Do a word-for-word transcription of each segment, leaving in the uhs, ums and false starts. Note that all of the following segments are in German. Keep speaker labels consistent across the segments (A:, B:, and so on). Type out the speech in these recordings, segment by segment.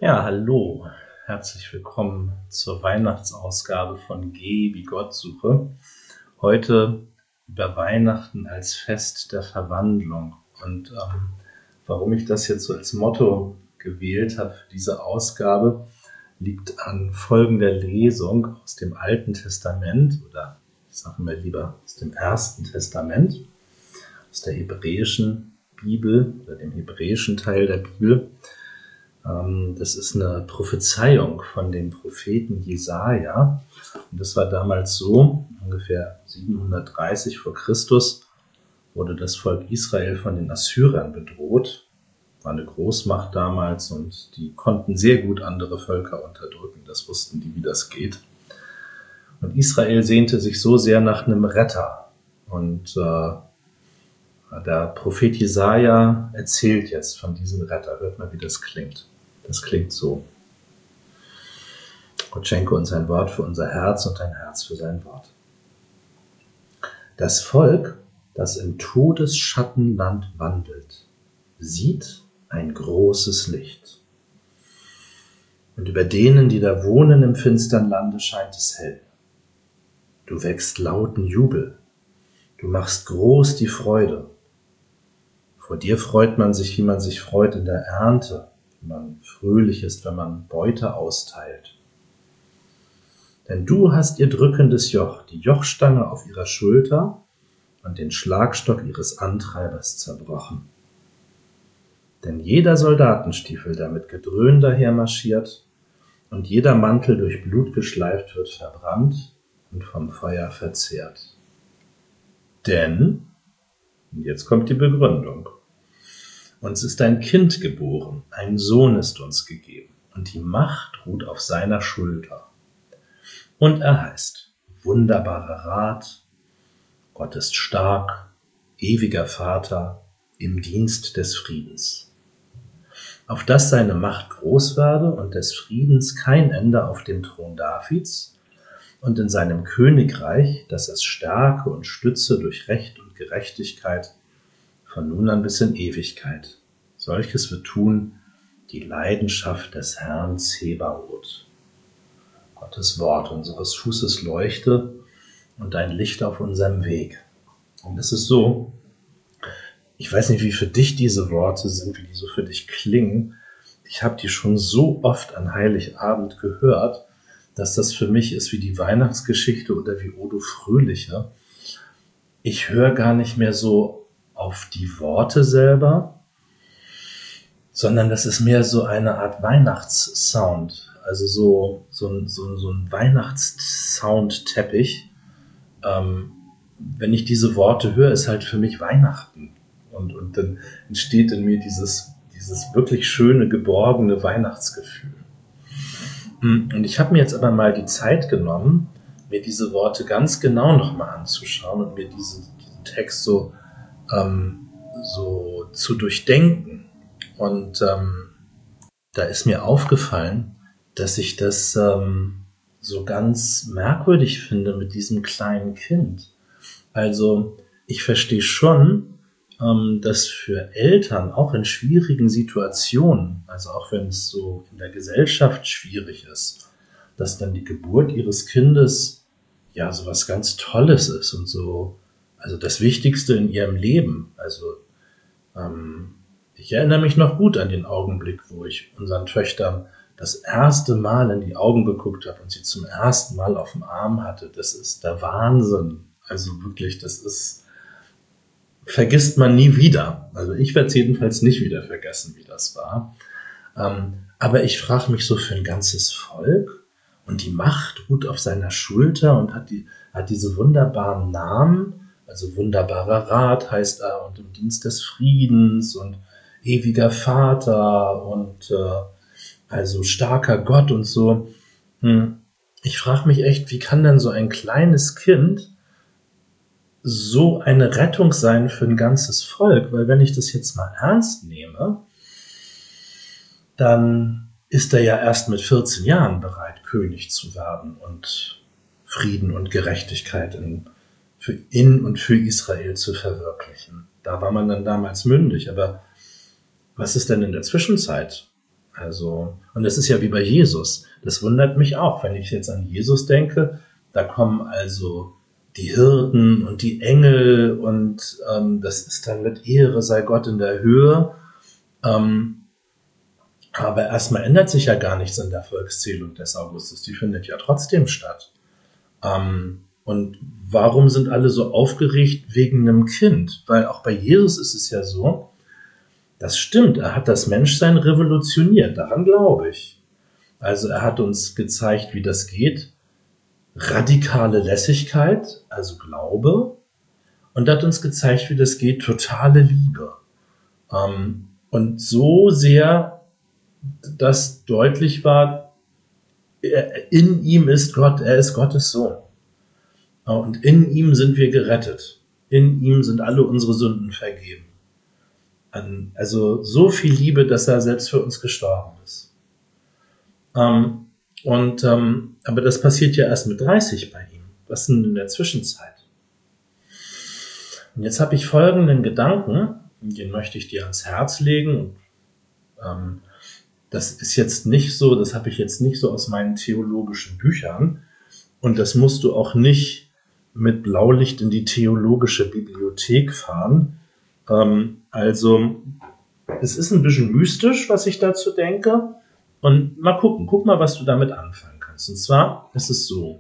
A: Ja, hallo, herzlich willkommen zur Weihnachtsausgabe von G wie Gottsuche. Heute über Weihnachten als Fest der Verwandlung. Und ähm, warum ich das jetzt so als Motto gewählt habe für diese Ausgabe, liegt an folgender Lesung aus dem Alten Testament, oder ich sage mal lieber aus dem Ersten Testament, aus der hebräischen Bibel oder dem hebräischen Teil der Bibel. Das ist eine Prophezeiung von dem Propheten Jesaja. Und das war damals so, ungefähr siebenhundertdreißig vor Christus wurde das Volk Israel von den Assyrern bedroht. War eine Großmacht damals und die konnten sehr gut andere Völker unterdrücken. Das wussten die, wie das geht. Und Israel sehnte sich so sehr nach einem Retter. Und äh, der Prophet Jesaja erzählt jetzt von diesem Retter. Hört mal, wie das klingt. Das klingt so. Gott schenke uns ein Wort für unser Herz und ein Herz für sein Wort. Das Volk, das im Todesschattenland wandelt, sieht ein großes Licht. Und über denen, die da wohnen im finstern Lande, scheint es hell. Du wächst lauten Jubel. Du machst groß die Freude. Vor dir freut man sich, wie man sich freut in der Ernte, wenn man fröhlich ist, wenn man Beute austeilt. Denn du hast ihr drückendes Joch, die Jochstange auf ihrer Schulter und den Schlagstock ihres Antreibers zerbrochen. Denn jeder Soldatenstiefel, der mit Gedröhn daher marschiert und jeder Mantel durch Blut geschleift wird, verbrannt und vom Feuer verzehrt. Denn, und jetzt kommt die Begründung, uns ist ein Kind geboren, ein Sohn ist uns gegeben, und die Macht ruht auf seiner Schulter. Und er heißt wunderbarer Rat, Gott ist stark, ewiger Vater, im Dienst des Friedens. Auf dass seine Macht groß werde und des Friedens kein Ende auf dem Thron Davids und in seinem Königreich, dass es stärke und stütze durch Recht und Gerechtigkeit von nun an bis in Ewigkeit. Solches wird tun die Leidenschaft des Herrn Zebaoth. Gottes Wort unseres Fußes Leuchte und ein Licht auf unserem Weg. Und es ist so, ich weiß nicht, wie für dich diese Worte sind, wie die so für dich klingen. Ich habe die schon so oft an Heiligabend gehört, dass das für mich ist wie die Weihnachtsgeschichte oder wie Odo Fröhliche. Ich höre gar nicht mehr so auf die Worte selber, sondern das ist mehr so eine Art Weihnachtssound, also so, so, ein, so, so ein Weihnachtssoundteppich. Ähm, wenn ich diese Worte höre, ist halt für mich Weihnachten. Und, und dann entsteht in mir dieses, dieses wirklich schöne, geborgene Weihnachtsgefühl. Und ich habe mir jetzt aber mal die Zeit genommen, mir diese Worte ganz genau nochmal anzuschauen und mir diesen, diesen Text so Ähm, so zu durchdenken. Und ähm, da ist mir aufgefallen, dass ich das ähm, so ganz merkwürdig finde mit diesem kleinen Kind. Also ich verstehe schon, ähm, dass für Eltern auch in schwierigen Situationen, also auch wenn es so in der Gesellschaft schwierig ist, dass dann die Geburt ihres Kindes ja so was ganz Tolles ist und so, also das Wichtigste in ihrem Leben. Also ähm, ich erinnere mich noch gut an den Augenblick, wo ich unseren Töchtern das erste Mal in die Augen geguckt habe und sie zum ersten Mal auf dem Arm hatte. Das ist der Wahnsinn. Also wirklich, das ist, vergisst man nie wieder. Also ich werde es jedenfalls nicht wieder vergessen, wie das war. Ähm, aber ich frage mich so für ein ganzes Volk, und die Macht ruht auf seiner Schulter und hat, die, hat diese wunderbaren Namen. Also wunderbarer Rat heißt er und im Dienst des Friedens und ewiger Vater und äh, also starker Gott und so. Hm. Ich frage mich echt, wie kann denn so ein kleines Kind so eine Rettung sein für ein ganzes Volk? Weil wenn ich das jetzt mal ernst nehme, dann ist er ja erst mit vierzehn Jahren bereit, König zu werden und Frieden und Gerechtigkeit in für in und für Israel zu verwirklichen. Da war man dann damals mündig. Aber was ist denn in der Zwischenzeit? Also, und das ist ja wie bei Jesus. Das wundert mich auch, wenn ich jetzt an Jesus denke. Da kommen also die Hirten und die Engel und ähm, das ist dann mit Ehre sei Gott in der Höhe. Ähm, aber erstmal ändert sich ja gar nichts in der Volkszählung des Augustus. Die findet ja trotzdem statt. Ähm, und warum sind alle so aufgeregt wegen einem Kind? Weil auch bei Jesus ist es ja so, das stimmt, er hat das Menschsein revolutioniert, daran glaube ich. Also er hat uns gezeigt, wie das geht. Radikale Lässigkeit, also Glaube. Und er hat uns gezeigt, wie das geht, totale Liebe. Ähm, und so sehr, dass deutlich war, in ihm ist Gott, er ist Gottes Sohn. Und in ihm sind wir gerettet. In ihm sind alle unsere Sünden vergeben. Also so viel Liebe, dass er selbst für uns gestorben ist. Ähm, und, ähm, aber das passiert ja erst mit dreißig bei ihm. Was denn in der Zwischenzeit? Und jetzt habe ich folgenden Gedanken, den möchte ich dir ans Herz legen. Und, ähm, das ist jetzt nicht so, das habe ich jetzt nicht so aus meinen theologischen Büchern. Und das musst du auch nicht mit Blaulicht in die theologische Bibliothek fahren. Ähm, also, es ist ein bisschen mystisch, was ich dazu denke. Und mal gucken, guck mal, was du damit anfangen kannst. Und zwar ist es so.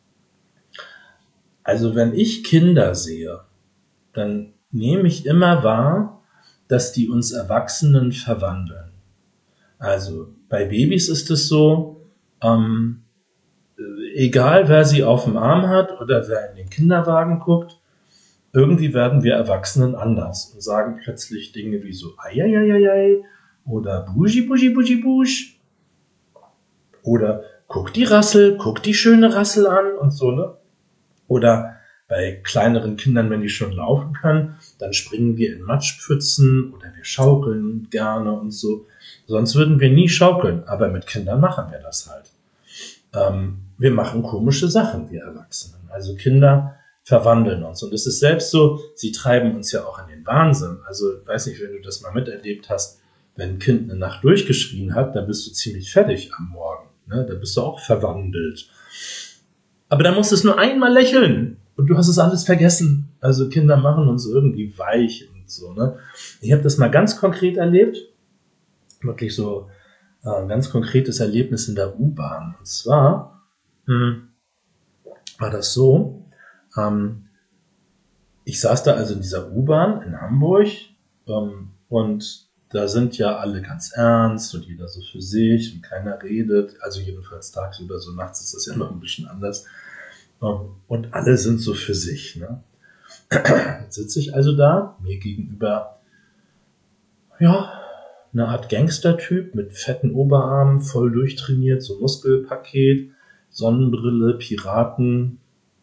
A: Also, wenn ich Kinder sehe, dann nehme ich immer wahr, dass die uns Erwachsenen verwandeln. Also, bei Babys ist es so, ähm, egal wer sie auf dem Arm hat oder wer in den Kinderwagen guckt, irgendwie werden wir Erwachsenen anders und sagen plötzlich Dinge wie so Eieieiei oder Buschi, Buschi, Buschi, Busch oder guck die Rassel, guck die schöne Rassel an und so, ne? Oder bei kleineren Kindern, wenn die schon laufen können, dann springen wir in Matschpfützen oder wir schaukeln gerne und so. Sonst würden wir nie schaukeln, aber mit Kindern machen wir das halt. Ähm, wir machen komische Sachen, wir Erwachsenen. Also Kinder verwandeln uns. Und es ist selbst so, sie treiben uns ja auch in den Wahnsinn. Also, ich weiß nicht, wenn du das mal miterlebt hast, wenn ein Kind eine Nacht durchgeschrien hat, dann bist du ziemlich fertig am Morgen. Ne? Da bist du auch verwandelt. Aber da musst du es nur einmal lächeln und du hast es alles vergessen. Also Kinder machen uns irgendwie weich und so. Ne? Ich habe das mal ganz konkret erlebt. Wirklich so ein ganz konkretes Erlebnis in der U-Bahn. Und zwar hm, war das so, ähm, ich saß da also in dieser U-Bahn in Hamburg ähm, und da sind ja alle ganz ernst und jeder so für sich und keiner redet. Also jedenfalls tagsüber, so nachts ist das ja noch ein bisschen anders. Ähm, und alle sind so für sich. Ne? Jetzt sitze ich also da, mir gegenüber, ja, eine Art Gangster-Typ mit fetten Oberarmen, voll durchtrainiert, so Muskelpaket, Sonnenbrille, Piraten,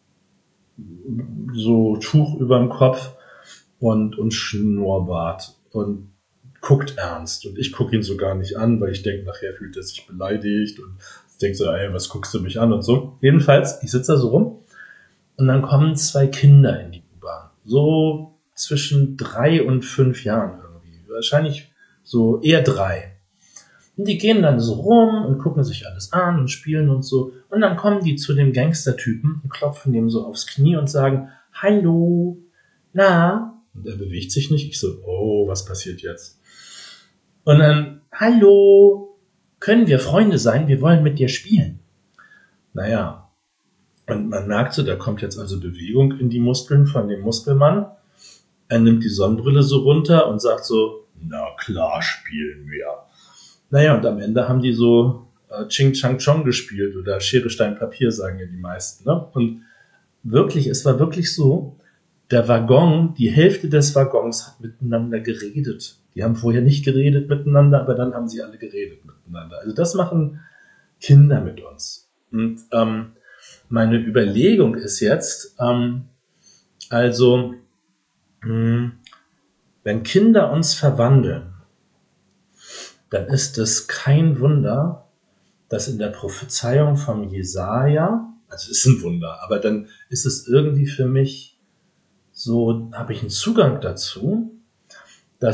A: so Tuch überm Kopf und, und Schnurrbart und guckt ernst. Und ich gucke ihn so gar nicht an, weil ich denke, nachher fühlt er sich beleidigt und denkt so, ey, was guckst du mich an und so. Jedenfalls, ich sitze da so rum und dann kommen zwei Kinder in die U-Bahn. So zwischen drei und fünf Jahren irgendwie. Wahrscheinlich so eher drei. Und die gehen dann so rum und gucken sich alles an und spielen und so. Und dann kommen die zu dem Gangstertypen und klopfen dem so aufs Knie und sagen, hallo, na? Und er bewegt sich nicht. Ich so, oh, was passiert jetzt? Und dann, hallo, können wir Freunde sein? Wir wollen mit dir spielen. Naja, und man merkt so, da kommt jetzt also Bewegung in die Muskeln von dem Muskelmann. Er nimmt die Sonnenbrille so runter und sagt so, na klar spielen wir. Naja, und am Ende haben die so äh, Ching Chang Chong gespielt oder Schere, Stein, Papier, sagen ja die meisten. Ne? Und wirklich, es war wirklich so, der Waggon, die Hälfte des Waggons hat miteinander geredet. Die haben vorher nicht geredet miteinander, aber dann haben sie alle geredet miteinander. Also das machen Kinder mit uns. Und ähm, meine Überlegung ist jetzt, ähm, also, mh, wenn Kinder uns verwandeln, dann ist es kein Wunder, dass in der Prophezeiung vom Jesaja, also es ist ein Wunder, aber dann ist es irgendwie für mich so, habe ich einen Zugang dazu, dass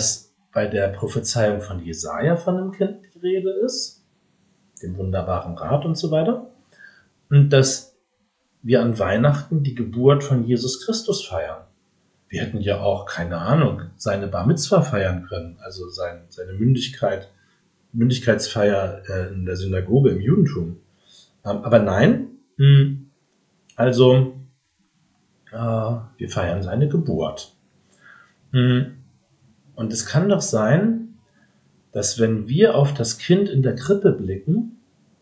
A: bei der Prophezeiung von Jesaja von einem Kind die Rede ist, dem wunderbaren Rat und so weiter, und dass wir an Weihnachten die Geburt von Jesus Christus feiern. Wir hätten ja auch, keine Ahnung, seine Bar Mitzwa feiern können, also sein, seine Mündigkeit, Mündigkeitsfeier äh, in der Synagoge im Judentum. Ähm, aber nein, mh, also äh, wir feiern seine Geburt. Mh, und es kann doch sein, dass wenn wir auf das Kind in der Krippe blicken,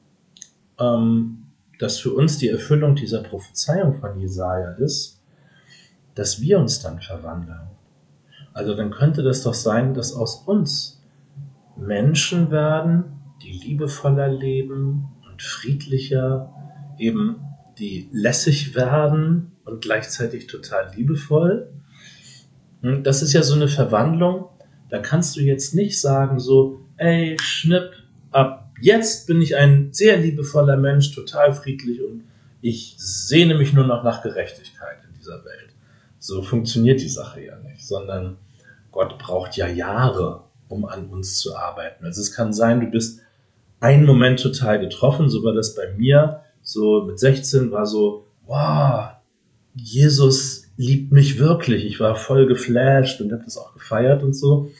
A: ähm, dass für uns die Erfüllung dieser Prophezeiung von Jesaja ist, dass wir uns dann verwandeln. Also dann könnte das doch sein, dass aus uns Menschen werden, die liebevoller leben und friedlicher, eben die lässig werden und gleichzeitig total liebevoll. Und das ist ja so eine Verwandlung, da kannst du jetzt nicht sagen so, ey, schnipp, ab jetzt bin ich ein sehr liebevoller Mensch, total friedlich und ich sehne mich nur noch nach Gerechtigkeit in dieser Welt. So funktioniert die Sache ja nicht, sondern Gott braucht ja Jahre, um an uns zu arbeiten. Also es kann sein, du bist einen Moment total getroffen, so war das bei mir, so mit sechzehn war so, wow, Jesus liebt mich wirklich. Ich war voll geflasht und habe das auch gefeiert und so.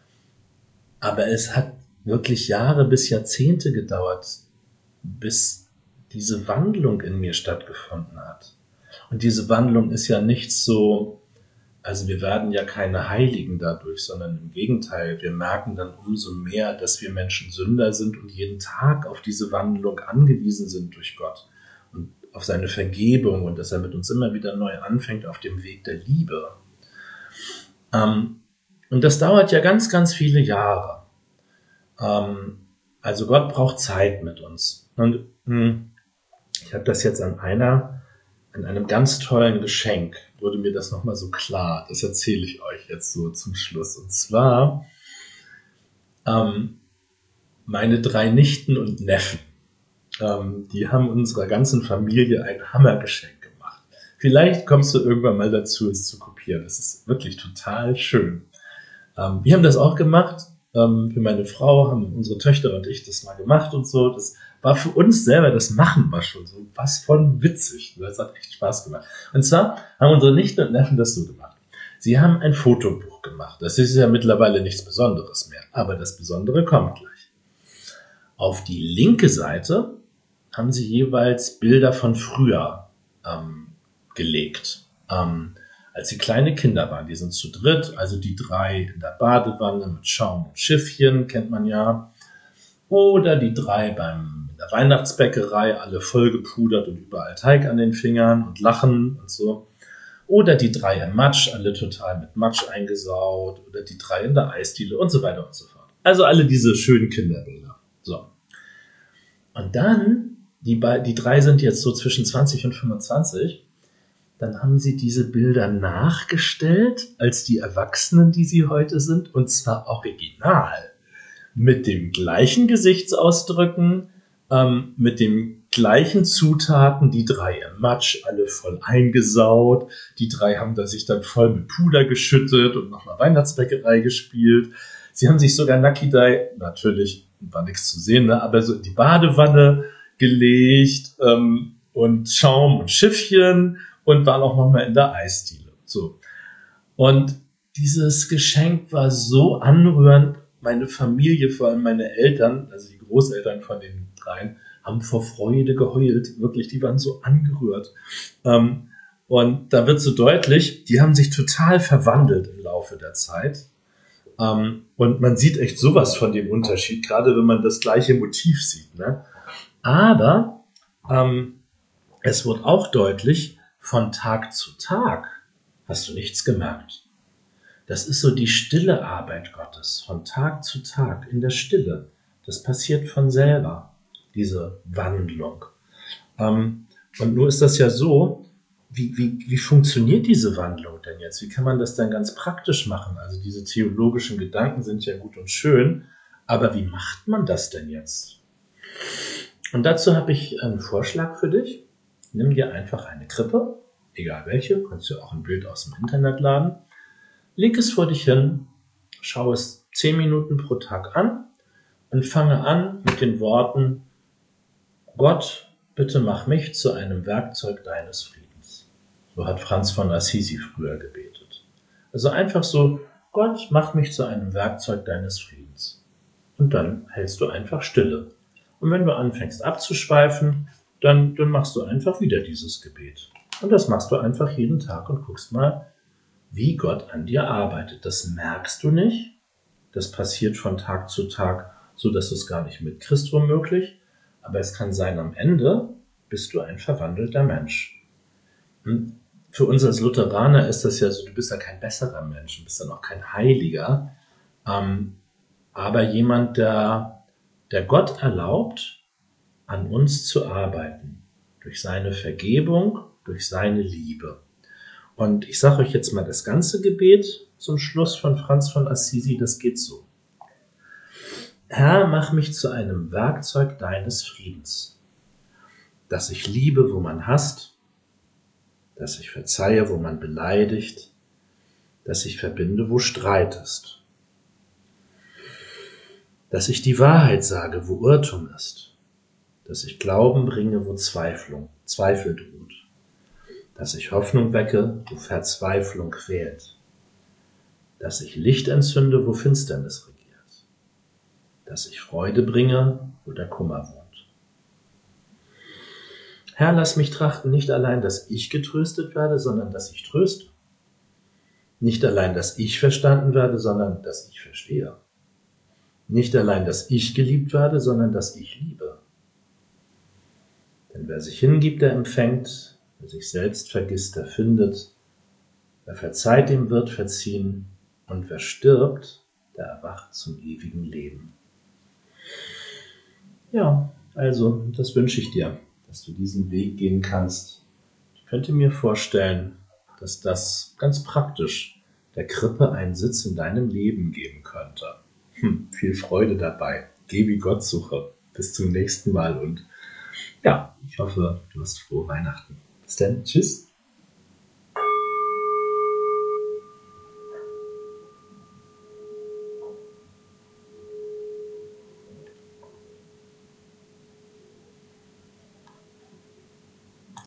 A: Aber es hat wirklich Jahre bis Jahrzehnte gedauert, bis diese Wandlung in mir stattgefunden hat. Und diese Wandlung ist ja nicht so, also wir werden ja keine Heiligen dadurch, sondern im Gegenteil, wir merken dann umso mehr, dass wir Menschen Sünder sind und jeden Tag auf diese Wandlung angewiesen sind durch Gott und auf seine Vergebung und dass er mit uns immer wieder neu anfängt auf dem Weg der Liebe. Ähm, und das dauert ja ganz, ganz viele Jahre. Ähm, also Gott braucht Zeit mit uns. Und mh, ich habe das jetzt an einer, an einem ganz tollen Geschenk, wurde mir das nochmal so klar. Das erzähle ich euch jetzt so zum Schluss. Und zwar ähm, meine drei Nichten und Neffen. Ähm, die haben unserer ganzen Familie ein Hammergeschenk gemacht. Vielleicht kommst du irgendwann mal dazu, es zu kopieren. Das ist wirklich total schön. Ähm, wir haben das auch gemacht. Ähm, für meine Frau haben unsere Töchter und ich das mal gemacht und so. Das war für uns selber, das Machen war schon so was von witzig. Das hat echt Spaß gemacht. Und zwar haben unsere Nichten und Neffen das so gemacht. Sie haben ein Fotobuch gemacht. Das ist ja mittlerweile nichts Besonderes mehr. Aber das Besondere kommt gleich. Auf die linke Seite haben sie jeweils Bilder von früher ähm, gelegt, ähm, als sie kleine Kinder waren. Die sind zu dritt, also die drei in der Badewanne mit Schaum und Schiffchen, kennt man ja. Oder die drei beim in der Weihnachtsbäckerei, alle vollgepudert und überall Teig an den Fingern und lachen und so. Oder die drei im Matsch, alle total mit Matsch eingesaut. Oder die drei in der Eisdiele und so weiter und so fort. Also alle diese schönen Kinderbilder. So. Und dann Die, die drei sind jetzt so zwischen zwanzig und fünfundzwanzig. Dann haben sie diese Bilder nachgestellt als die Erwachsenen, die sie heute sind. Und zwar original. Mit den gleichen Gesichtsausdrücken, ähm, mit den gleichen Zutaten. Die drei im Matsch, alle voll eingesaut. Die drei haben da sich dann voll mit Puder geschüttet und nochmal Weihnachtsbäckerei gespielt. Sie haben sich sogar Nakidai, natürlich war nichts zu sehen, ne, aber so in die Badewanne gelegt ähm, und Schaum und Schiffchen und waren auch nochmal in der Eisdiele. So. Und dieses Geschenk war so anrührend. Meine Familie, vor allem meine Eltern, also die Großeltern von den dreien, haben vor Freude geheult. Wirklich, die waren so angerührt. Ähm, und da wird so deutlich, die haben sich total verwandelt im Laufe der Zeit. Ähm, und man sieht echt sowas von dem Unterschied, gerade wenn man das gleiche Motiv sieht, ne? Aber ähm, es wird auch deutlich, von Tag zu Tag hast du nichts gemerkt. Das ist so die stille Arbeit Gottes, von Tag zu Tag, in der Stille. Das passiert von selber, diese Wandlung. Ähm, und nur ist das ja so, wie, wie, wie funktioniert diese Wandlung denn jetzt? Wie kann man das dann ganz praktisch machen? Also diese theologischen Gedanken sind ja gut und schön, aber wie macht man das denn jetzt? Und dazu habe ich einen Vorschlag für dich. Nimm dir einfach eine Krippe, egal welche, kannst du auch ein Bild aus dem Internet laden. Leg es vor dich hin, schau es zehn Minuten pro Tag an und fange an mit den Worten: Gott, bitte mach mich zu einem Werkzeug deines Friedens. So hat Franz von Assisi früher gebetet. Also einfach so: Gott, mach mich zu einem Werkzeug deines Friedens. Und dann hältst du einfach Stille. Und wenn du anfängst abzuschweifen, dann, dann machst du einfach wieder dieses Gebet. Und das machst du einfach jeden Tag und guckst mal, wie Gott an dir arbeitet. Das merkst du nicht. Das passiert von Tag zu Tag, so dass du es gar nicht mitkriegst, womöglich. Aber es kann sein, am Ende bist du ein verwandelter Mensch. Und für uns als Lutheraner ist das ja so, du bist ja kein besserer Mensch, du bist ja noch kein Heiliger, ähm, aber jemand, der, der Gott erlaubt, an uns zu arbeiten, durch seine Vergebung, durch seine Liebe. Und ich sage euch jetzt mal das ganze Gebet zum Schluss von Franz von Assisi, das geht so: Herr, mach mich zu einem Werkzeug deines Friedens, dass ich liebe, wo man hasst, dass ich verzeihe, wo man beleidigt, dass ich verbinde, wo Streit ist, dass ich die Wahrheit sage, wo Irrtum ist, dass ich Glauben bringe, wo Zweiflung, Zweifel droht, dass ich Hoffnung wecke, wo Verzweiflung quält, dass ich Licht entzünde, wo Finsternis regiert, dass ich Freude bringe, wo der Kummer wohnt. Herr, lass mich trachten, nicht allein, dass ich getröstet werde, sondern dass ich tröste. Nicht allein, dass ich verstanden werde, sondern dass ich verstehe. Nicht allein, dass ich geliebt werde, sondern dass ich liebe. Denn wer sich hingibt, der empfängt, wer sich selbst vergisst, der findet. Wer verzeiht, dem wird verziehen, und wer stirbt, der erwacht zum ewigen Leben. Ja, also, das wünsche ich dir, dass du diesen Weg gehen kannst. Ich könnte mir vorstellen, dass das ganz praktisch der Krippe einen Sitz in deinem Leben geben könnte. Hm, viel Freude dabei. Geh wie Gott suche. Bis zum nächsten Mal und ja, ich hoffe, du hast frohe Weihnachten. Bis dann. Tschüss.